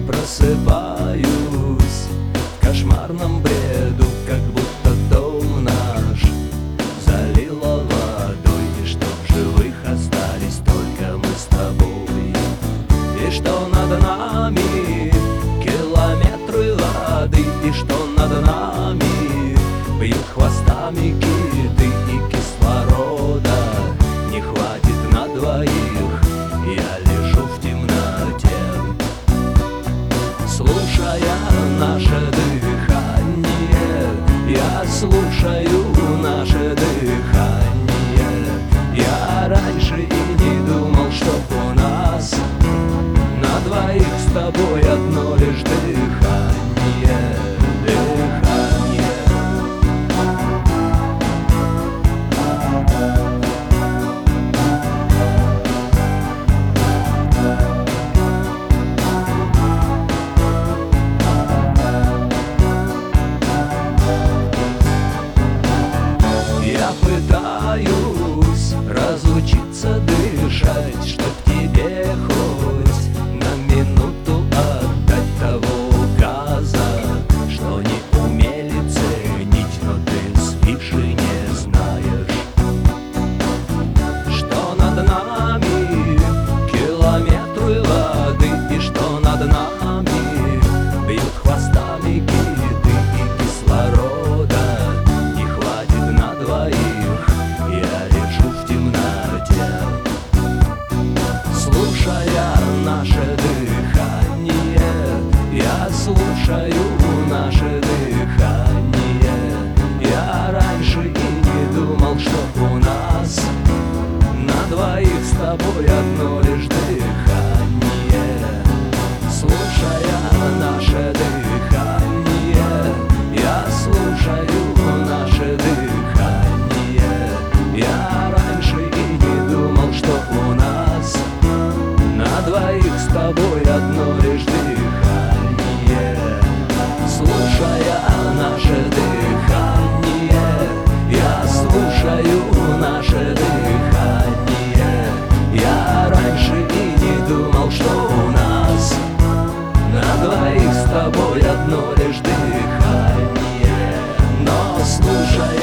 просыпаюсь в кошмарном бреду, как будто дом наш залило водой, и что в живых остались только мы с тобой, и что над нами километры воды, и что над нами бьют хвостами киты, и кислорода не хватит на двоих. Я лежу в темноте, слушая наше дыхание. Я слушаю наше дыхание. Я раньше и не думал, что у нас на двоих с тобой одно лишь дыхание. Я пытаюсь разучиться дышать, чтоб тебе хоть на минуту отдать того газа, что не умели ценить, но ты спишь и не знаешь, что над нами километры воды, и что над нами бьют хвостами киты, и кислорода не хватит на двоих. Я лежу в темноте, слушая наше дыхание. Я слушаю наше дыхание. Я раньше и не думал, что у нас на двоих с тобой одно лишь дыхание. Слушая наше дыхание. Я слушаю наше дыхание. Я раньше и не думал, что у нас на двоих с тобой одно лишь дыхание. Слушая наше дыхание. Я слушаю наше дыхание. Я раньше и не думал, что у нас на двоих с тобой одно лишь дыхание. Но слушая